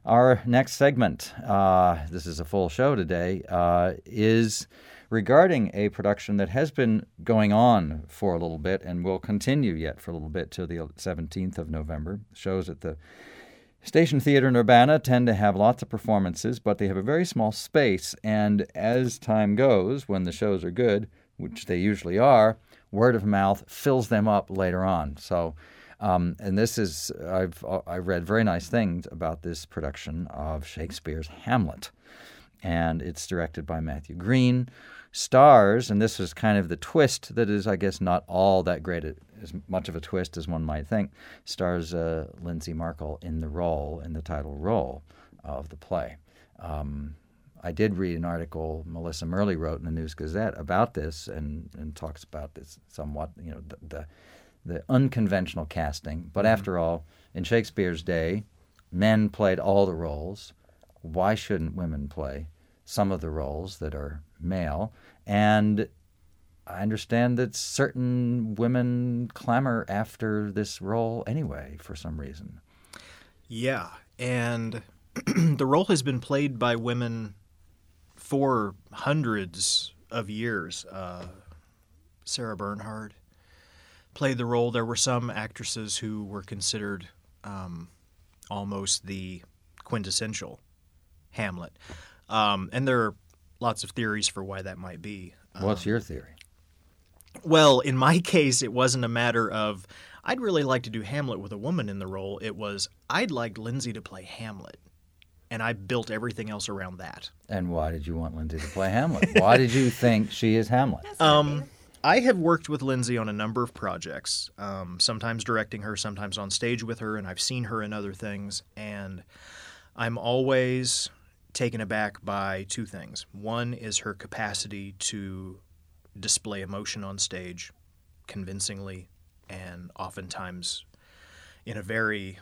Our next segment, this is a full show today, is regarding a production that has been going on for a little bit and will continue yet for a little bit till the 17th of November. Shows at the Station Theater in Urbana tend to have lots of performances, but they have a very small space, and as time goes, when the shows are good, which they usually are, word of mouth fills them up later on. So, and this is, I've read very nice things about this production of Shakespeare's Hamlet, and it's directed by Matthew Green. Stars, and this is kind of the twist that is, I guess, not all that great, as much of a twist as one might think, stars Lindsay Markle in the title role of the play. I did read an article Melissa Murley wrote in the News Gazette about this and talks about this somewhat, the unconventional casting. But after all, in Shakespeare's day, men played all the roles. Why shouldn't women play some of the roles that are male? And I understand that certain women clamor after this role anyway for some reason. Yeah, and the role has been played by women for hundreds of years. Sarah Bernhardt played the role. There were some actresses who were considered almost the quintessential Hamlet. And there are lots of theories for why that might be. What's your theory? Well, in my case, it wasn't a matter of I'd really like to do Hamlet with a woman in the role. It was I'd like Lindsay to play Hamlet. And I built everything else around that. And why did you want Lindsay to play Hamlet? Why did you think she is Hamlet? I have worked with Lindsay on a number of projects, sometimes directing her, sometimes on stage with her, and I've seen her in other things. And I'm always taken aback by two things. One is her capacity to display emotion on stage convincingly and oftentimes in a very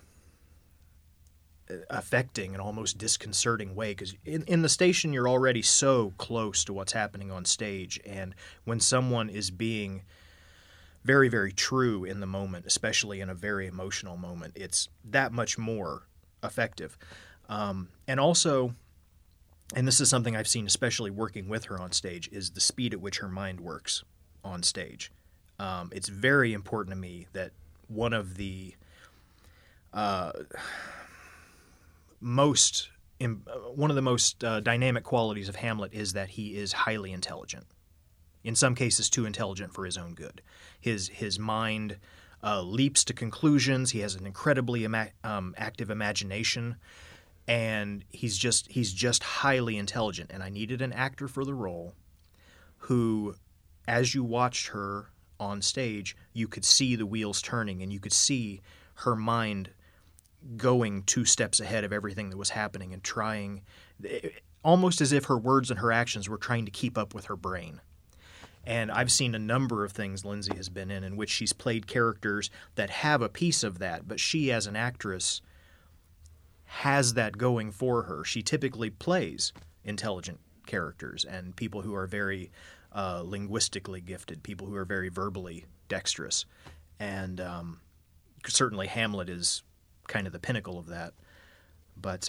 affecting and almost disconcerting way, because in the station you're already so close to what's happening on stage, and when someone is being very, very true in the moment, especially in a very emotional moment, it's that much more effective. And also, and this is something I've seen especially working with her on stage, is the speed at which her mind works on stage. It's very important to me that one of the most dynamic qualities of Hamlet is that he is highly intelligent. In some cases, too intelligent for his own good. His mind leaps to conclusions. He has an incredibly active imagination, and he's just highly intelligent. And I needed an actor for the role who, as you watched her on stage, you could see the wheels turning, and you could see her mind going two steps ahead of everything that was happening and trying, almost as if her words and her actions were trying to keep up with her brain. And I've seen a number of things Lindsay has been in which she's played characters that have a piece of that, but she as an actress has that going for her. She typically plays intelligent characters and people who are very linguistically gifted, people who are very verbally dexterous. And certainly Hamlet is kind of the pinnacle of that. But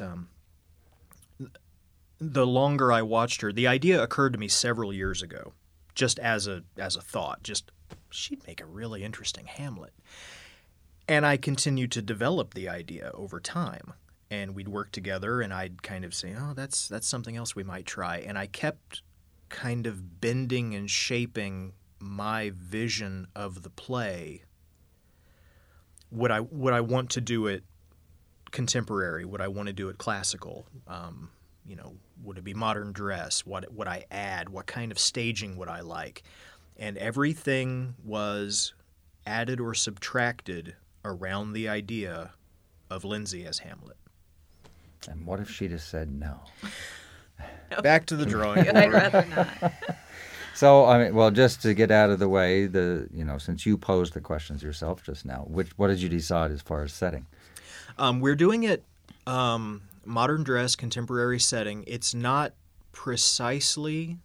the longer I watched her, the idea occurred to me several years ago, just as a thought, just she'd make a really interesting Hamlet. And I continued to develop the idea over time. And we'd work together, and I'd kind of say, oh, that's something else we might try. And I kept kind of bending and shaping my vision of the play. Would I want to do it contemporary? Would I want to do it classical? Would it be modern dress? What would I add? What kind of staging would I like? And everything was added or subtracted around the idea of Lindsay as Hamlet. And what if she just said no? Back to the drawing board. I'd rather not. So, just to get out of the way, since you posed the questions yourself just now, what did you decide as far as setting? We're doing it modern dress, contemporary setting. It's not precisely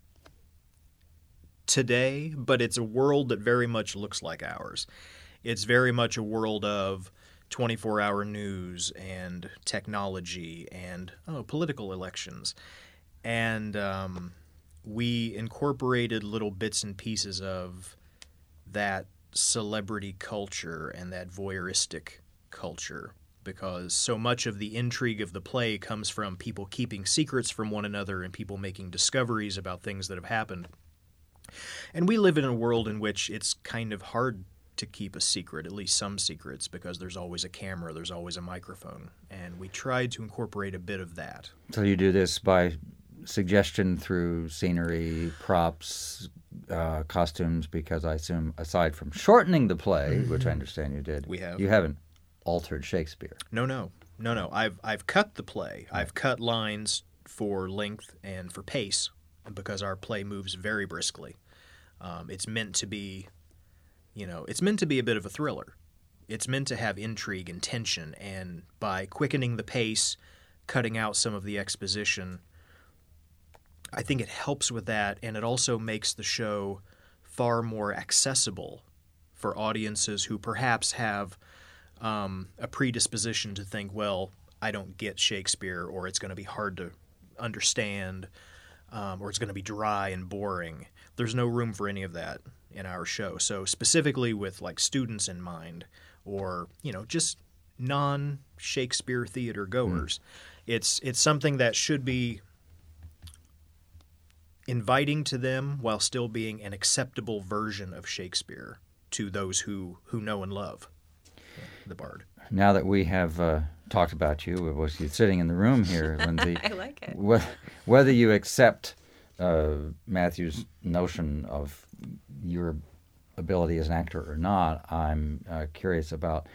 today, but it's a world that very much looks like ours. It's very much a world of 24-hour news and technology and political elections. And we incorporated little bits and pieces of that celebrity culture and that voyeuristic culture, because so much of the intrigue of the play comes from people keeping secrets from one another and people making discoveries about things that have happened. And we live in a world in which it's kind of hard to keep a secret, at least some secrets, because there's always a camera, there's always a microphone. And we tried to incorporate a bit of that. So you do this by suggestion through scenery, props, costumes, because I assume aside from shortening the play, which I understand you did, you haven't altered Shakespeare. No. I've cut the play. I've cut lines for length and for pace, because our play moves very briskly. It's meant to be, it's meant to be a bit of a thriller. It's meant to have intrigue and tension, and by quickening the pace, cutting out some of the exposition, I think it helps with that, and it also makes the show far more accessible for audiences who perhaps have a predisposition to think, well, I don't get Shakespeare, or it's going to be hard to understand, or it's going to be dry and boring. There's no room for any of that in our show. So specifically with like students in mind, or just non-Shakespeare theater goers, it's something that should be inviting to them while still being an acceptable version of Shakespeare to those who know and love the Bard. Now that we have talked about you, was you sitting in the room here, Lindsay? I like it. Whether you accept Matthew's notion of your ability as an actor or not, I'm curious about.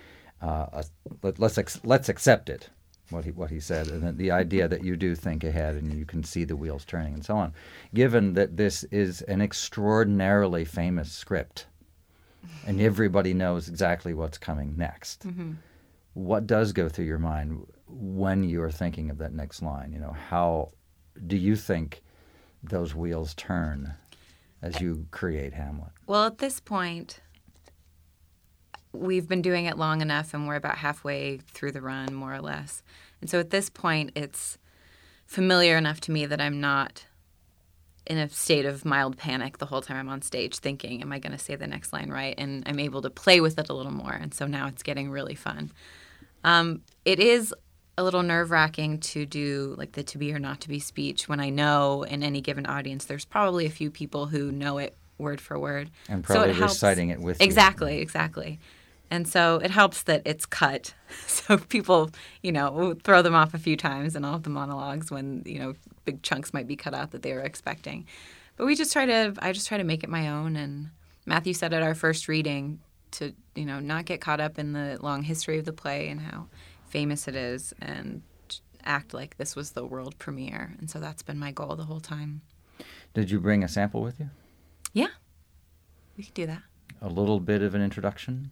Let's accept it. What he said, and the idea that you do think ahead and you can see the wheels turning and so on. Given that this is an extraordinarily famous script, and everybody knows exactly what's coming next, what does go through your mind when you're thinking of that next line? How do you think those wheels turn as you create Hamlet? Well, at this point, we've been doing it long enough, and we're about halfway through the run, more or less. And so at this point, it's familiar enough to me that I'm not in a state of mild panic the whole time I'm on stage thinking, am I going to say the next line right? And I'm able to play with it a little more. And so now it's getting really fun. It is a little nerve-wracking to do like the to be or not to be speech when I know in any given audience there's probably a few people who know it word for word. And probably reciting it with you. Exactly. And so it helps that it's cut. So people, will throw them off a few times in all of the monologues when, big chunks might be cut out that they were expecting. But I just try to make it my own. And Matthew said at our first reading to, not get caught up in the long history of the play and how famous it is and act like this was the world premiere. And so that's been my goal the whole time. Did you bring a sample with you? Yeah, we could do that. A little bit of an introduction?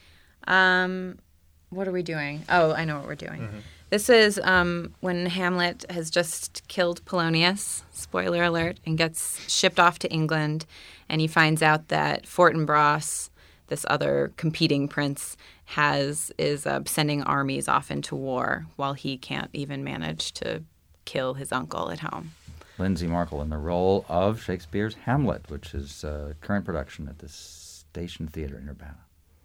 What are we doing? Oh, I know what we're doing. Mm-hmm. This is when Hamlet has just killed Polonius, spoiler alert, and gets shipped off to England, and he finds out that Fortinbras, this other competing prince, is sending armies off into war while he can't even manage to kill his uncle at home. Lindsay Markle in the role of Shakespeare's Hamlet, which is a current production at the Station Theatre in Urbana.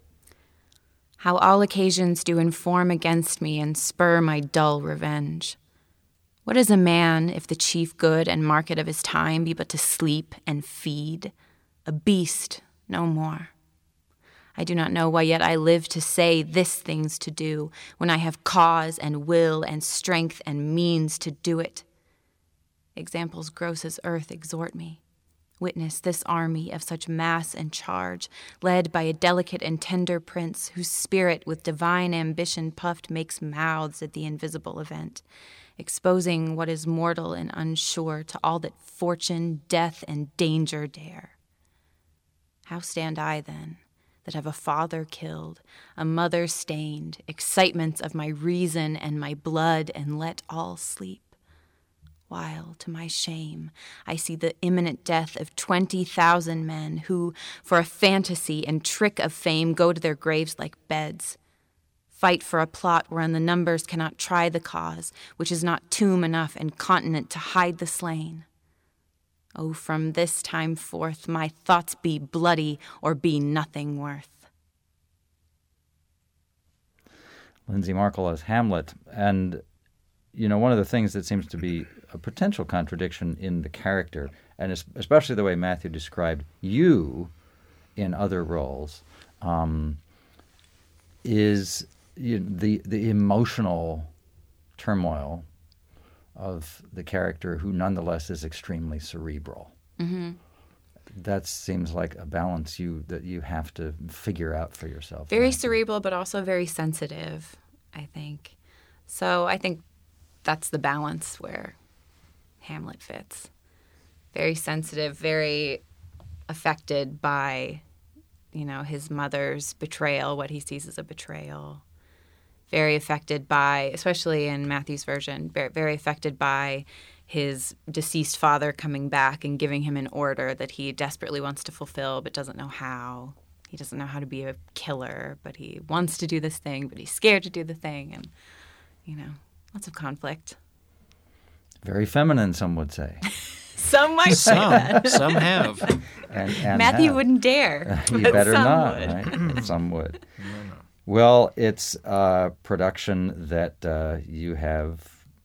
How all occasions do inform against me and spur my dull revenge. What is a man if the chief good and market of his time be but to sleep and feed? A beast, no more. I do not know why yet I live to say this thing's to do, when I have cause and will and strength and means to do it. Examples gross as earth exhort me. Witness this army of such mass and charge, led by a delicate and tender prince, whose spirit with divine ambition puffed makes mouths at the invisible event, exposing what is mortal and unsure to all that fortune, death, and danger dare. How stand I, then, that have a father killed, a mother stained, excitements of my reason and my blood, and let all sleep? While, to my shame, I see the imminent death of 20,000 men who, for a fantasy and trick of fame, go to their graves like beds. fight for a plot wherein the numbers cannot try the cause, which is not tomb enough and continent to hide the slain. Oh, from this time forth my thoughts be bloody or be nothing worth. Lindsay Markle as Hamlet. And, one of the things that seems to be a potential contradiction in the character, and especially the way Matthew described you in other roles, is the emotional turmoil of the character who nonetheless is extremely cerebral. Mm-hmm. That seems like a balance that you have to figure out for yourself. Very cerebral, but also very sensitive, I think. So I think that's the balance where Hamlet fits. Very sensitive, very affected by, his mother's betrayal, what he sees as a betrayal. Very affected by, especially in Matthew's version, very affected by his deceased father coming back and giving him an order that he desperately wants to fulfill but doesn't know how. He doesn't know how to be a killer, but he wants to do this thing, but he's scared to do the thing. And, lots of conflict. Very feminine, some would say. Some might say that. Some have. And Matthew wouldn't dare. You better some not, would. right? Some would. No. Well, it's a production that you have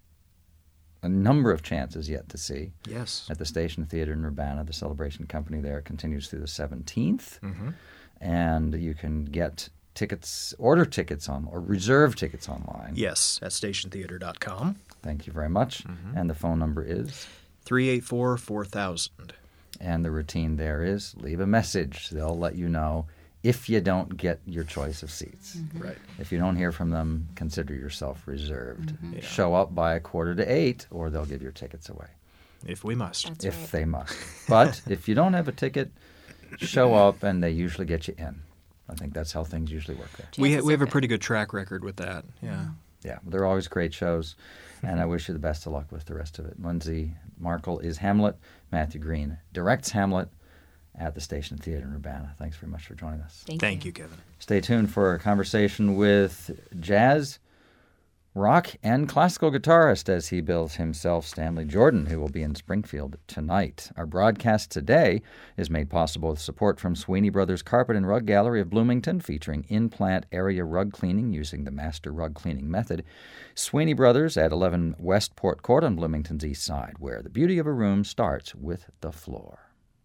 a number of chances yet to see. Yes. At the Station Theater in Urbana. The Celebration Company there continues through the 17th. Mm-hmm. And you can get tickets, order tickets or reserve tickets online. Yes, at stationtheater.com. Thank you very much. Mm-hmm. And the phone number is? 384-4000. And the routine there is leave a message. They'll let you know if you don't get your choice of seats. Mm-hmm. Right. If you don't hear from them, consider yourself reserved. Mm-hmm. Yeah. Show up by 7:45 or they'll give your tickets away. If we must. That's if right. they must. But if you don't have a ticket, show up and they usually get you in. I think that's how things usually work there. We Chances have are a good. pretty good track record with that. Yeah. Yeah, they're always great shows, and I wish you the best of luck with the rest of it. Lindsay Markle is Hamlet. Matthew Green directs Hamlet at the Station Theater in Urbana. Thanks very much for joining us. Thank you, Kevin. Stay tuned for a conversation with jazz, rock, and classical guitarist, as he bills himself, Stanley Jordan, who will be in Springfield tonight. Our broadcast today is made possible with support from Sweeney Brothers Carpet and Rug Gallery of Bloomington, featuring in-plant area rug cleaning using the master rug cleaning method. Sweeney Brothers at 11 Westport Court on Bloomington's east side, where the beauty of a room starts with the floor.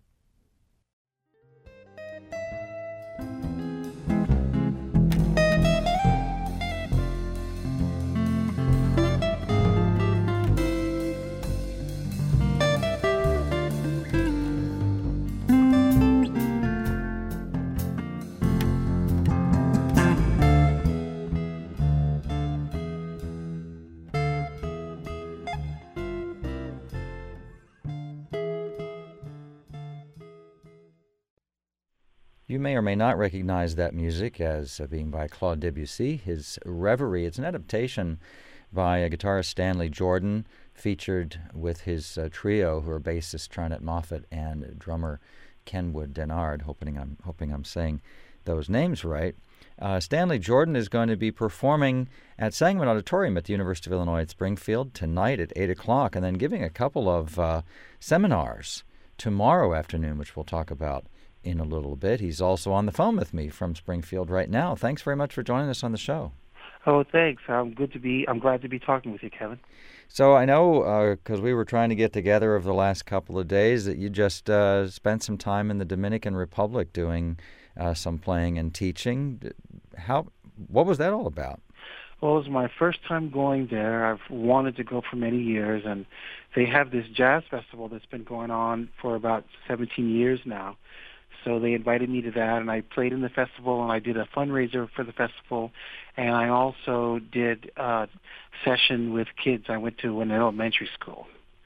You may or may not recognize that music as being by Claude Debussy. His Reverie, it's an adaptation by guitarist Stanley Jordan, featured with his trio, who are bassist Trinette Moffat and drummer Kenwood Denard. Hoping I'm saying those names right. Stanley Jordan is going to be performing at Sangamon Auditorium at the University of Illinois at Springfield tonight at 8 o'clock, and then giving a couple of seminars tomorrow afternoon, which we'll talk about in a little bit. He's also on the phone with me from Springfield right now. Thanks very much for joining us on the show. Oh, thanks. I'm glad to be talking with you, Kevin. So I know, because we were trying to get together over the last couple of days, that you just spent some time in the Dominican Republic doing some playing and teaching. What was that all about? Well, it was my first time going there. I've wanted to go for many years, and they have this jazz festival that's been going on for about 17 years now. So they invited me to that, and I played in the festival, and I did a fundraiser for the festival, and I also did a session with kids. I went to an elementary school.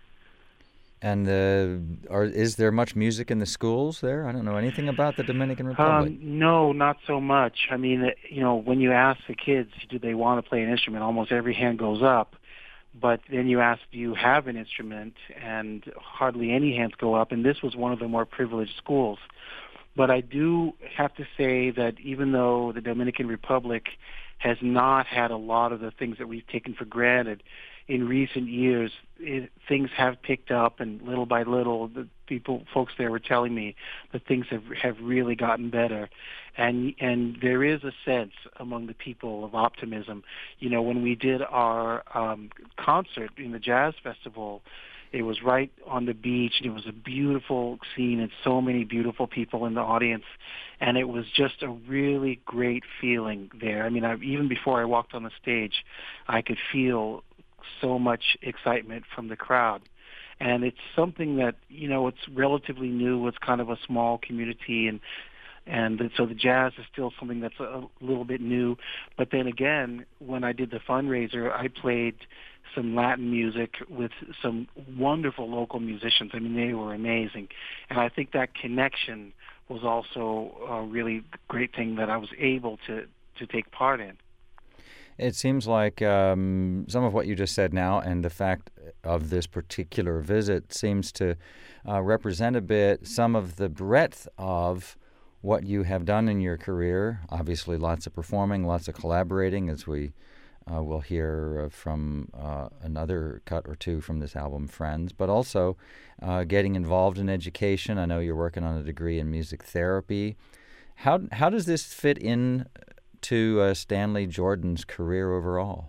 And is there much music in the schools there? I don't know anything about the Dominican Republic. No, not so much. I mean, when you ask the kids, do they want to play an instrument, almost every hand goes up. But then you ask, do you have an instrument? And hardly any hands go up. And this was one of the more privileged schools. But I do have to say that even though the Dominican Republic has not had a lot of the things that we've taken for granted. In recent years, things have picked up, and little by little, folks there were telling me that things have really gotten better, and there is a sense among the people of optimism. You know, when we did our concert in the Jazz Festival, it was right on the beach, and it was a beautiful scene, and so many beautiful people in the audience, and it was just a really great feeling there. I mean, even before I walked on the stage, I could feel so much excitement from the crowd. And it's something that, you know, it's relatively new. It's kind of a small community, and so the jazz is still something that's a little bit new. But then again, when I did the fundraiser, I played some Latin music with some wonderful local musicians. I mean, they were amazing. And I think that connection was also a really great thing that I was able to take part in. It seems like some of what you just said now and the fact of this particular visit seems to represent a bit some of the breadth of what you have done in your career. Obviously, lots of performing, lots of collaborating, as we will hear from another cut or two from this album, Friends, but also getting involved in education. I know you're working on a degree in music therapy. How does this fit in to Stanley Jordan's career overall?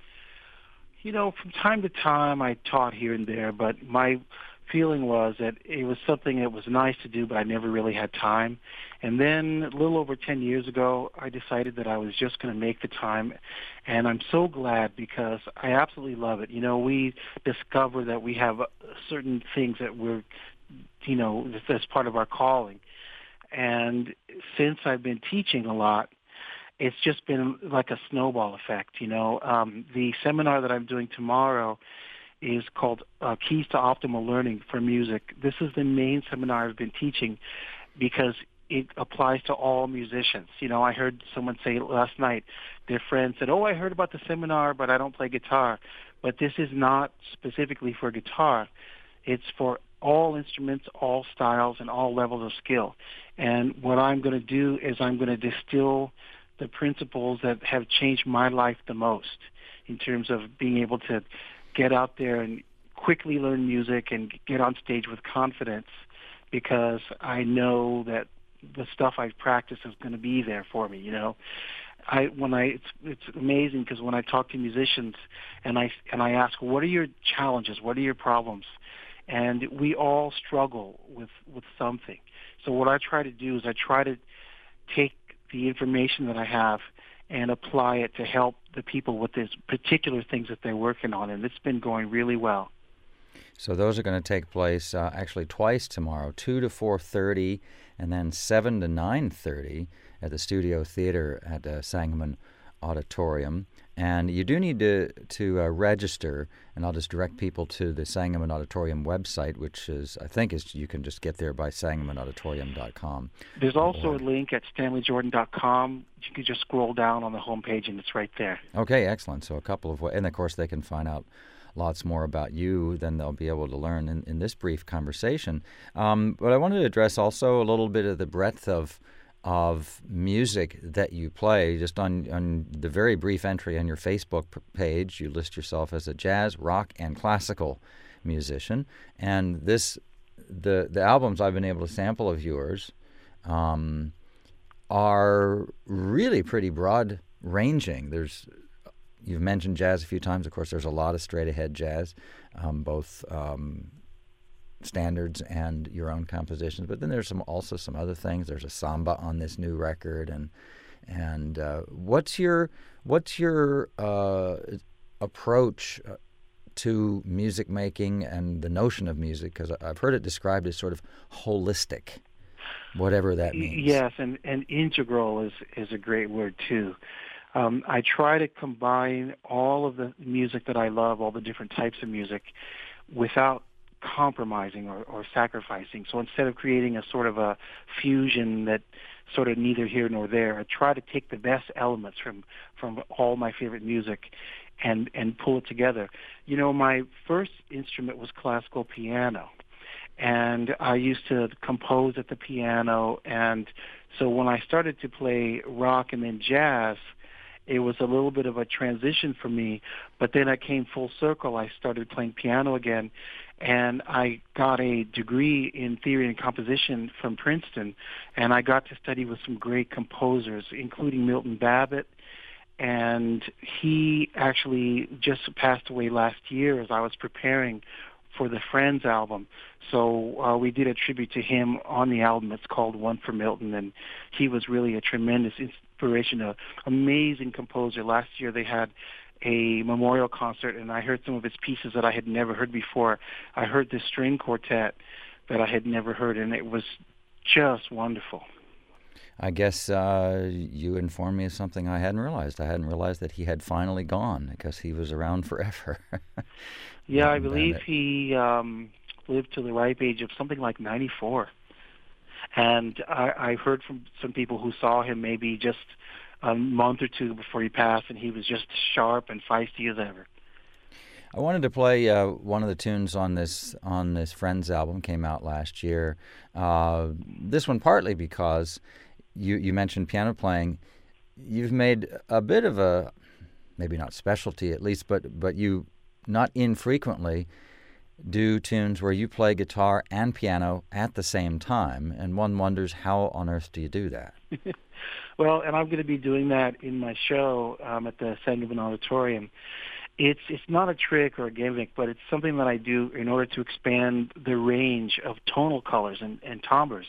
You know, from time to time I taught here and there, but my feeling was that it was something that was nice to do, but I never really had time. And then a little over 10 years ago, I decided that I was just going to make the time, and I'm so glad because I absolutely love it. You know, we discover that we have certain things that we're, you know, that's part of our calling. And since I've been teaching a lot, it's just been like a snowball effect, you know. The seminar that I'm doing tomorrow is called Keys to Optimal Learning for Music. This is the main seminar I've been teaching because it applies to all musicians. You know, I heard someone say last night, their friend said, "Oh, I heard about the seminar, but I don't play guitar." But this is not specifically for guitar. It's for all instruments, all styles, and all levels of skill. And what I'm going to do is I'm going to distill the principles that have changed my life the most in terms of being able to get out there and quickly learn music and get on stage with confidence, because I know that the stuff I've practiced is going to be there for me, you know. It's amazing because when I talk to musicians and I ask, what are your challenges? What are your problems? And we all struggle with something. So what I try to do is I try to take the information that I have and apply it to help the people with these particular things that they're working on, and it's been going really well. So those are going to take place actually twice tomorrow, 2 to 4:30 and then 7 to 9:30 at the Studio Theater at Sangamon Auditorium. And you do need to register, and I'll just direct people to the Sangamon Auditorium website, which is, I think, you can just get there by sangamonauditorium.com. There's also a link at stanleyjordan.com. You can just scroll down on the homepage, and it's right there. Okay, excellent. So a couple of, and of course they can find out lots more about you than they'll be able to learn in this brief conversation. But I wanted to address also a little bit of the breadth of music that you play. Just on the very brief entry on your Facebook page, you list yourself as a jazz, rock, and classical musician. And the albums I've been able to sample of yours are really pretty broad-ranging. You've mentioned jazz a few times. Of course, there's a lot of straight-ahead jazz, both standards and your own compositions, but then there's also some other things. There's a samba on this new record, and what's your approach to music making and the notion of music? Because I've heard it described as sort of holistic, whatever that means. Yes, and integral is a great word too. I try to combine all of the music that I love, all the different types of music, without compromising or sacrificing. So instead of creating a sort of a fusion that sort of neither here nor there, I try to take the best elements from all my favorite music and pull it together. You know, my first instrument was classical piano, and I used to compose at the piano, and so when I started to play rock and then jazz, it was a little bit of a transition for me. But then I came full circle. I started playing piano again, and I got a degree in theory and composition from Princeton, and I got to study with some great composers, including Milton Babbitt. And he actually just passed away last year as I was preparing for the Friends album. So we did a tribute to him on the album. It's called One for Milton, and he was really a tremendous inspiration, an amazing composer. Last year they had a memorial concert, and I heard some of his pieces that I had never heard before. I heard this string quartet that I had never heard, and it was just wonderful. I guess you informed me of something I hadn't realized. I hadn't realized that he had finally gone, because he was around forever. Yeah, I believe he lived to the ripe age of something like 94. And I heard from some people who saw him maybe just a month or two before he passed, and he was just sharp and feisty as ever. I wanted to play one of the tunes on this Friends album, came out last year. This one partly because you mentioned piano playing. You've made a bit of a, maybe not specialty at least, but you not infrequently do tunes where you play guitar and piano at the same time, and one wonders, how on earth do you do that? Well, and I'm going to be doing that in my show at the Sangamon Auditorium. It's not a trick or a gimmick, but it's something that I do in order to expand the range of tonal colors and timbres.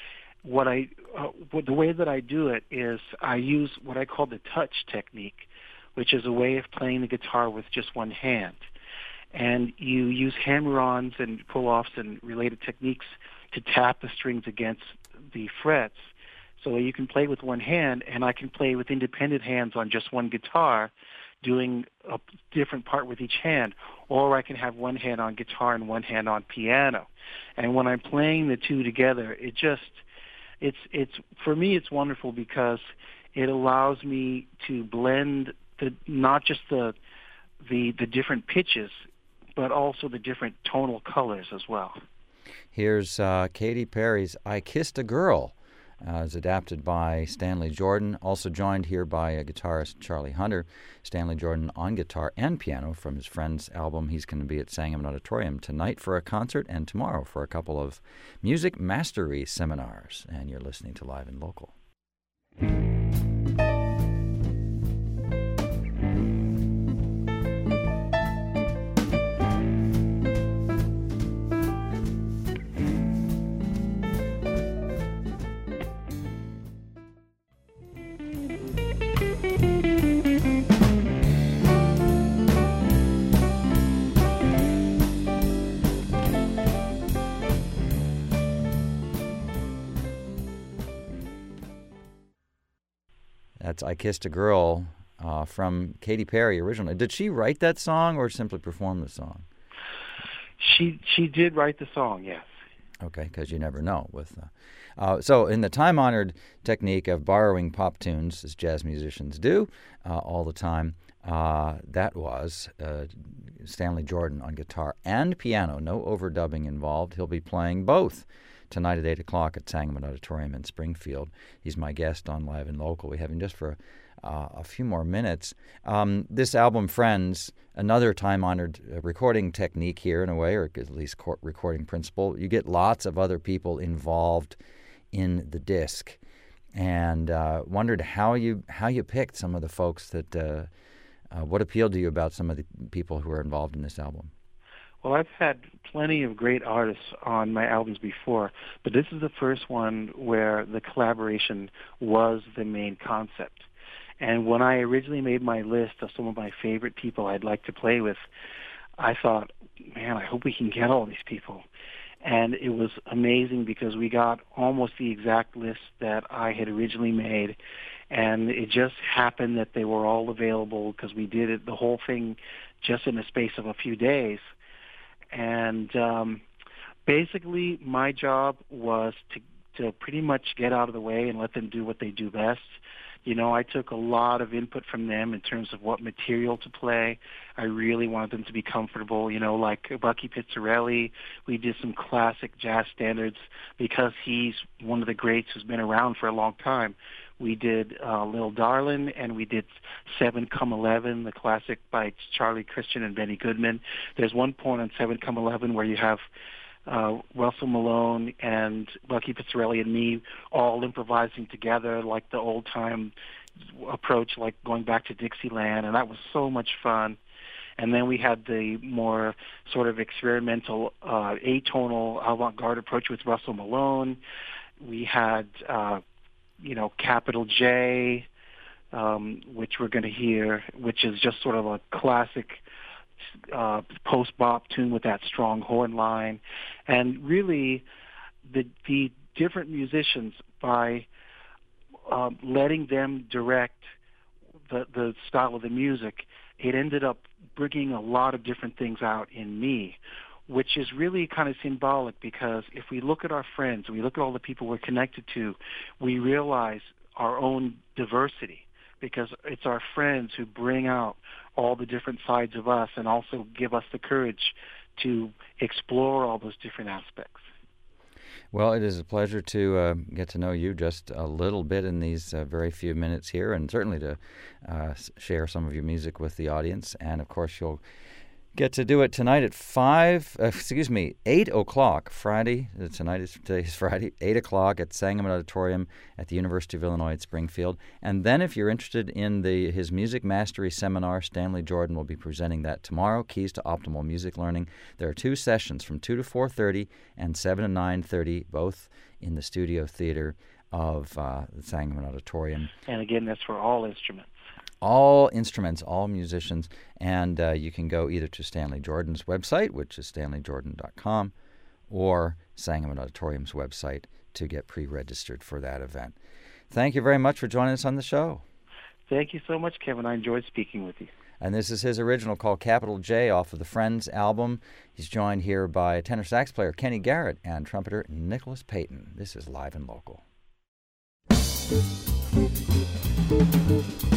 The way that I do it is I use what I call the touch technique, which is a way of playing the guitar with just one hand. And you use hammer-ons and pull-offs and related techniques to tap the strings against the frets so that you can play with one hand, and I can play with independent hands on just one guitar, doing a different part with each hand, or I can have one hand on guitar and one hand on piano. And when I'm playing the two together, it's for me it's wonderful because it allows me to blend not just the different pitches, but also the different tonal colors as well. Here's Katy Perry's "I Kissed a Girl," as adapted by Stanley Jordan, also joined here by guitarist Charlie Hunter. Stanley Jordan on guitar and piano from his Friends album. He's going to be at Sangamon Auditorium tonight for a concert and tomorrow for a couple of music mastery seminars. And you're listening to Live and Local. That's "I Kissed a Girl" from Katy Perry originally. Did she write that song or simply perform the song? She did write the song, yes. Okay, because you never know. So in the time-honored technique of borrowing pop tunes, as jazz musicians do all the time, that was Stanley Jordan on guitar and piano. No overdubbing involved. He'll be playing both tonight at 8 o'clock at Sangamon Auditorium in Springfield. He's my guest on Live and Local. We have him just for a few more minutes. This album, Friends, another time-honored recording technique here in a way, or at least recording principle. You get lots of other people involved in the disc, and wondered how you picked some of the folks that, what appealed to you about some of the people who are involved in this album? Well, I've had plenty of great artists on my albums before, but this is the first one where the collaboration was the main concept. And when I originally made my list of some of my favorite people I'd like to play with, I thought, man, I hope we can get all these people. And it was amazing because we got almost the exact list that I had originally made. And it just happened that they were all available because we did it, the whole thing just in the space of a few days. And basically my job was to pretty much get out of the way and let them do what they do best, I took a lot of input from them in terms of what material to play. I really wanted them to be comfortable, like Bucky Pizzarelli. We did some classic jazz standards because he's one of the greats who's been around for a long time. We did Little Darlin', and we did 7 Come 11, the classic by Charlie Christian and Benny Goodman. There's one point on 7 Come 11 where you have Russell Malone and Bucky Pizzarelli and me all improvising together like the old-time approach, like going back to Dixieland, and that was so much fun. And then we had the more sort of experimental atonal avant-garde approach with Russell Malone. We had, Capital J, which we're going to hear, which is just sort of a classic post-bop tune with that strong horn line. And really, the different musicians, by letting them direct the style of the music, it ended up bringing a lot of different things out in me, which is really kind of symbolic, because if we look at our friends, we look at all the people we're connected to, we realize our own diversity, because it's our friends who bring out all the different sides of us and also give us the courage to explore all those different aspects. Well, it is a pleasure to get to know you just a little bit in these very few minutes here, and certainly to share some of your music with the audience. And, of course, you'll get to do it tonight at 8 o'clock Friday. Today's Friday, 8 o'clock at Sangamon Auditorium at the University of Illinois at Springfield. And then if you're interested in his Music Mastery Seminar, Stanley Jordan will be presenting that tomorrow, Keys to Optimal Music Learning. There are 2 sessions from 2 to 4:30 and 7 to 9:30, both in the Studio Theater of the Sangamon Auditorium. And again, that's for all instruments. All instruments, all musicians, and you can go either to Stanley Jordan's website, which is stanleyjordan.com, or Sangamon Auditorium's website to get pre-registered for that event. Thank you very much for joining us on the show. Thank you so much, Kevin. I enjoyed speaking with you. And this is his original called Capital J off of the Friends album. He's joined here by tenor sax player Kenny Garrett and trumpeter Nicholas Payton. This is Live and Local.